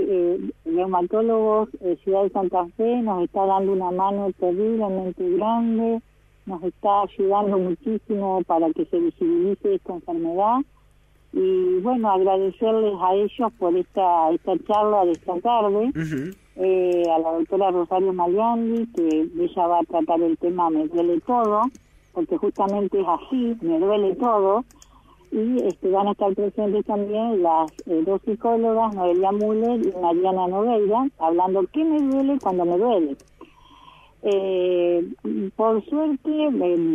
Reumatólogos Ciudad de Santa Fe nos está dando una mano terriblemente grande, nos está ayudando muchísimo para que se visibilice esta enfermedad. Y bueno, agradecerles a ellos por esta charla de esta tarde, a la doctora Rosario Maliandi, que ella va a tratar el tema Me duele todo, porque justamente es así, me duele todo, y van a estar presentes también las dos psicólogas, Noelia Müller y Mariana Nogueira, hablando qué me duele cuando me duele. Por suerte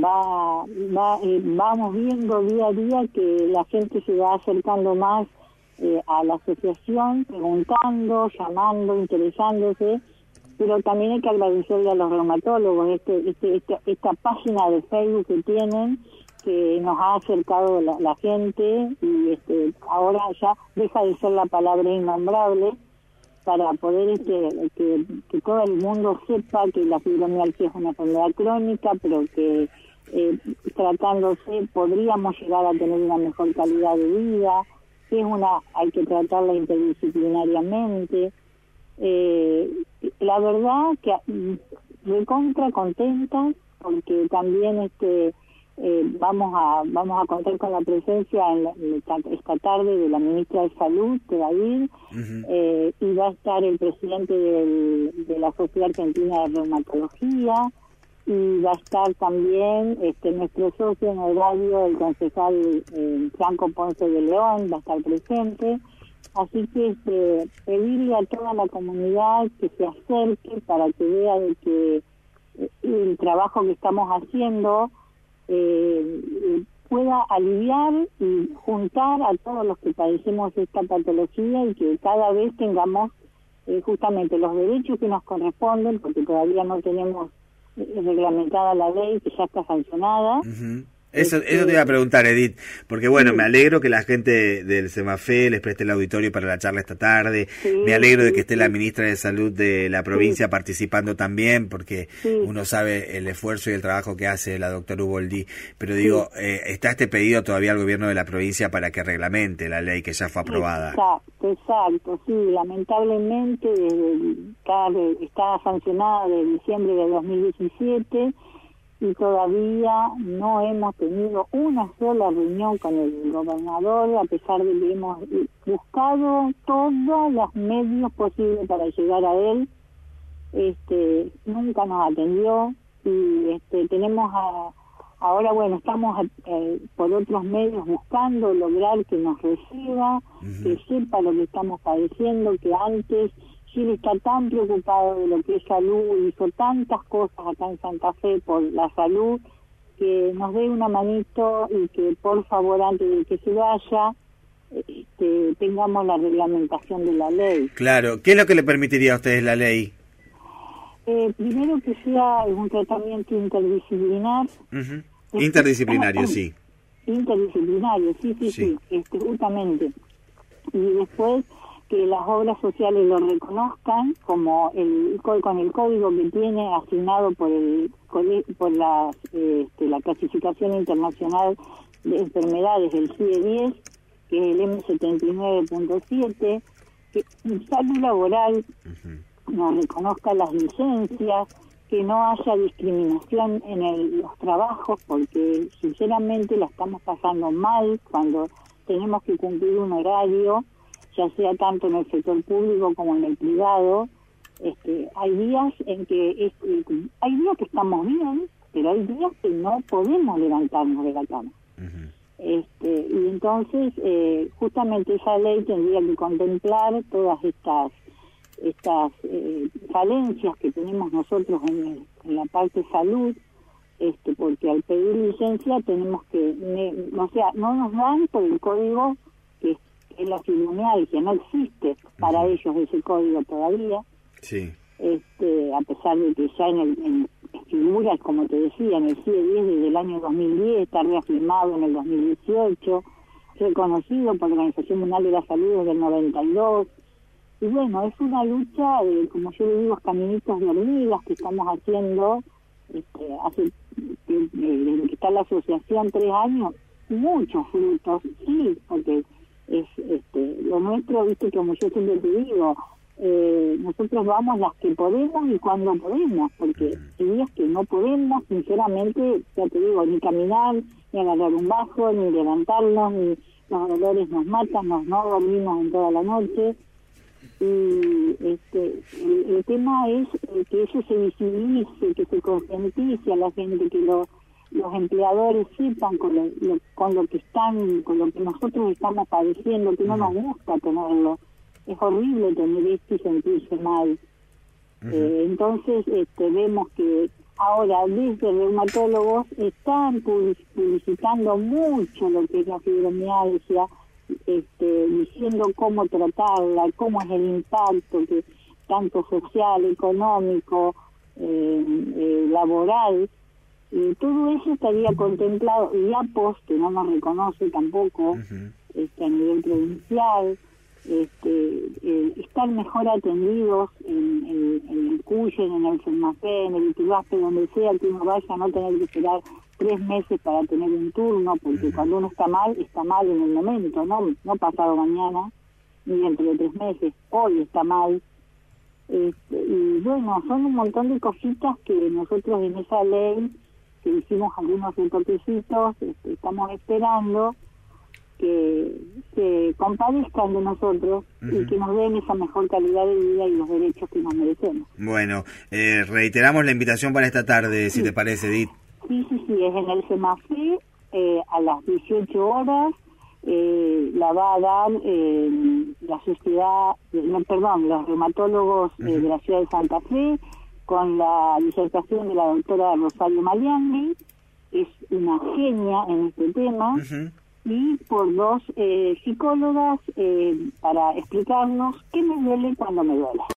vamos viendo día a día que la gente se va acercando más a la asociación, preguntando, llamando, interesándose, pero también hay que agradecerle a los reumatólogos esta página de Facebook que tienen, que nos ha acercado la gente, y ahora ya deja de ser la palabra innombrable, para poder que todo el mundo sepa que la fibromialgia es una enfermedad crónica, pero que tratándose podríamos llegar a tener una mejor calidad de vida, que hay que tratarla interdisciplinariamente. La verdad que recontra contenta, porque también vamos a contar con la presencia esta tarde de la ministra de Salud, que va a ir, y va a estar el presidente de la Sociedad Argentina de Reumatología, y va a estar también nuestro socio honorario, el concejal Franco Ponce de León, va a estar presente. Así que pedirle a toda la comunidad que se acerque para que vea de que el trabajo que estamos haciendo pueda aliviar y juntar a todos los que padecemos esta patología, y que cada vez tengamos justamente los derechos que nos corresponden, porque todavía no tenemos reglamentada la ley, que ya está sancionada. Eso te iba a preguntar, Edith, porque bueno, me alegro que la gente del CEMAFE les preste el auditorio para la charla esta tarde, me alegro de que esté la ministra de Salud de la provincia participando también, porque uno sabe el esfuerzo y el trabajo que hace la doctora Uboldi, pero digo, está este pedido todavía al gobierno de la provincia para que reglamente la ley que ya fue aprobada. Exacto, sí, lamentablemente está sancionada de diciembre de 2017, y todavía no hemos tenido una sola reunión con el gobernador, a pesar de que hemos buscado todos los medios posibles para llegar a él. Nunca nos atendió, y tenemos ahora, bueno, estamos por otros medios buscando lograr que nos reciba, que sepa lo que estamos padeciendo, que antes Chile está tan preocupado de lo que es salud, hizo tantas cosas acá en Santa Fe por la salud, que nos dé una manito, y que por favor, antes de que se vaya, tengamos la reglamentación de la ley. Claro, ¿qué es lo que le permitiría a ustedes la ley? Primero, que sea un tratamiento interdisciplinar. Interdisciplinario, sí. Interdisciplinario, sí, justamente. Y después, que las obras sociales lo reconozcan como con el código que tiene asignado por la clasificación internacional de enfermedades, el CIE-10, que es el M79.7, que en salud laboral nos reconozca las licencias, que no haya discriminación en los trabajos, porque sinceramente la estamos pasando mal cuando tenemos que cumplir un horario, ya sea tanto en el sector público como en el privado. Hay días en que hay días que estamos bien, pero hay días que no podemos levantarnos de la cama. Y entonces justamente esa ley tendría que contemplar todas estas falencias que tenemos nosotros en la parte salud, porque al pedir licencia tenemos que, no nos dan por el código que es la fibromialgia, no existe para ellos ese código todavía. Sí. A pesar de que ya en figuras, como te decía, en el CIE-10 desde el año 2010, está reafirmado en el 2018, reconocido por la Organización Mundial de la Salud desde el 92. Y bueno, es una lucha, como yo le digo, caminitos de hormigas que estamos haciendo desde que está la asociación 3 años, muchos frutos, sí, porque es lo nuestro, viste, como yo siempre te digo, nosotros vamos las que podemos y cuando podemos, porque hay días que no podemos, sinceramente, ya te digo, ni caminar, ni agarrar un bajo, ni levantarnos, ni los dolores nos matan, no dormimos en toda la noche. Y el tema es que eso se visibilice, que se concientice a la gente, que los empleadores sepan con lo que están, con lo que nosotros estamos padeciendo, que no nos gusta tenerlo. Es horrible tener esto y sentirse mal. Entonces vemos que ahora desde reumatólogos están publicitando mucho lo que es la fibromialgia, diciendo cómo tratarla, cómo es el impacto que tanto social, económico, laboral, y todo eso estaría contemplado, y APOS, que no nos reconoce tampoco, a nivel provincial, estar mejor atendidos en el CUYEN, en el CEMAFE, en el ITUASPE, donde sea que uno vaya, no tener que esperar 3 meses para tener un turno, porque cuando uno está mal en el momento, no pasado mañana, ni dentro de 3 meses, hoy está mal. Y bueno, son un montón de cositas que nosotros en esa ley, que hicimos algunos retoquecitos, estamos esperando que se compadezcan de nosotros y que nos den esa mejor calidad de vida y los derechos que nos merecemos. Bueno, reiteramos la invitación para esta tarde, si te parece, Edith. Sí, es en el CEMAFE a las 18 horas, la va a dar la sociedad, los reumatólogos de la ciudad de Santa Fe, con la disertación de la doctora Rosario Maliangui, es una genia en este tema, y por 2 psicólogas para explicarnos qué me duele cuando me duele.